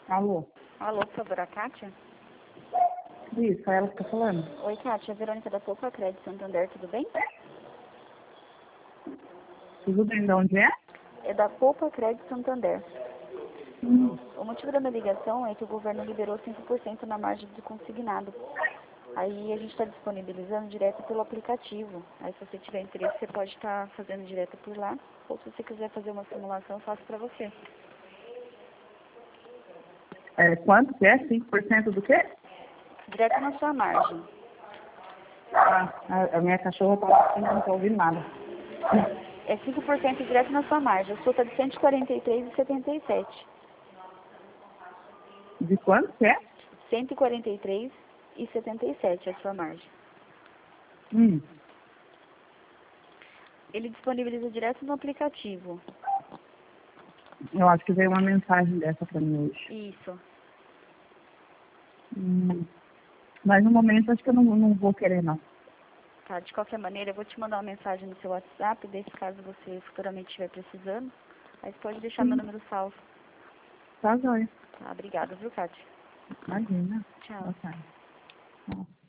Alô? Alô, por favor, a Kátia? Isso, é ela que tá falando. Oi, Kátia, a Verônica da Poupa Crédito Santander, tudo bem? Tudo bem, de onde é? É da Poupa Crédito Santander. Hum. O motivo da minha ligação é que o governo liberou 5% na margem do consignado. Aí a gente está disponibilizando direto pelo aplicativo. Aí se você tiver interesse, você pode estar fazendo direto por lá. Ou se você quiser fazer uma simulação, eu faço para você. Quanto que é? 5% do quê? Direto na sua margem. A minha cachorra tá latindo, não tô ouvindo nada. É 5% direto na sua margem. A sua está de 143,77. De quanto que é? 143,77 a sua margem. Hum. Ele disponibiliza direto no aplicativo. Eu acho que veio uma mensagem dessa pra mim hoje. Isso. Mas no momento acho que eu não vou querer, não. Tá, de qualquer maneira, eu vou te mandar uma mensagem no seu WhatsApp, desse caso você futuramente estiver precisando. Aí você pode deixar meu número salvo. Tá, joia. Tá, obrigada, viu, Kátia? Imagina. Tchau. Boa tarde. Tchau.